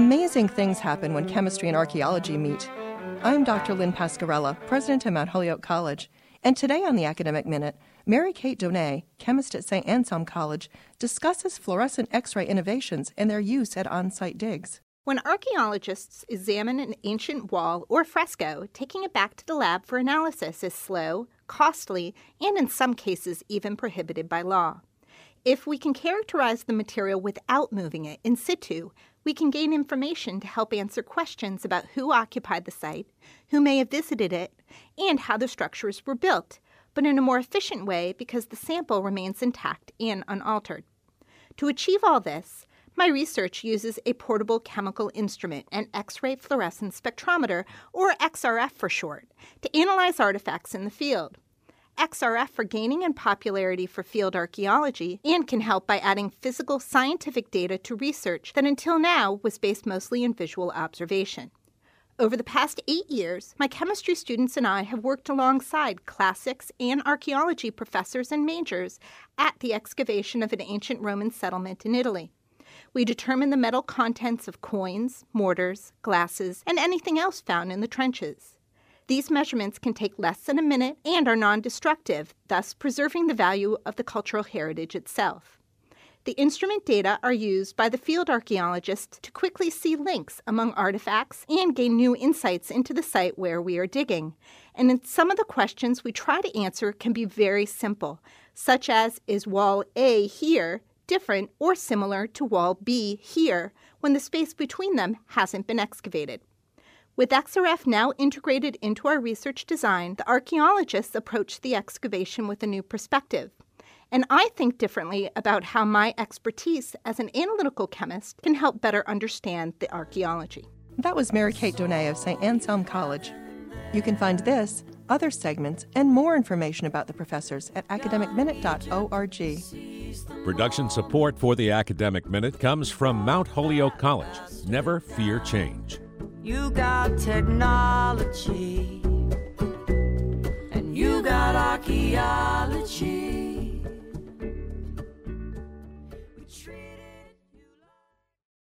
Amazing things happen when chemistry and archaeology meet. I'm Dr. Lynn Pascarella, president of Mount Holyoke College, and today on the Academic Minute, Mary Kate Donay, chemist at St. Anselm College, discusses fluorescent X-ray innovations and their use at on-site digs. When archaeologists examine an ancient wall or fresco, taking it back to the lab for analysis is slow, costly, and in some cases even prohibited by law. If we can characterize the material without moving it in situ, we can gain information to help answer questions about who occupied the site, who may have visited it, and how the structures were built, but in a more efficient way because the sample remains intact and unaltered. To achieve all this, my research uses a portable chemical instrument, an X-ray fluorescence spectrometer, or XRF for short, to analyze artifacts in the field. XRF are gaining in popularity for field archaeology and can help by adding physical scientific data to research that until now was based mostly in visual observation. Over the past 8 years, my chemistry students and I have worked alongside classics and archaeology professors and majors at the excavation of an ancient Roman settlement in Italy. We determine the metal contents of coins, mortars, glasses, and anything else found in the trenches. These measurements can take less than a minute and are non-destructive, thus preserving the value of the cultural heritage itself. The instrument data are used by the field archaeologists to quickly see links among artifacts and gain new insights into the site where we are digging. And in some of the questions we try to answer can be very simple, such as, is wall A here different or similar to wall B here when the space between them hasn't been excavated? With XRF now integrated into our research design, the archaeologists approach the excavation with a new perspective. And I think differently about how my expertise as an analytical chemist can help better understand the archaeology. That was Mary Kate Donay of St. Anselm College. You can find this, other segments, and more information about the professors at academicminute.org. Production support for the Academic Minute comes from Mount Holyoke College. Never fear change. You got technology, and you got archaeology.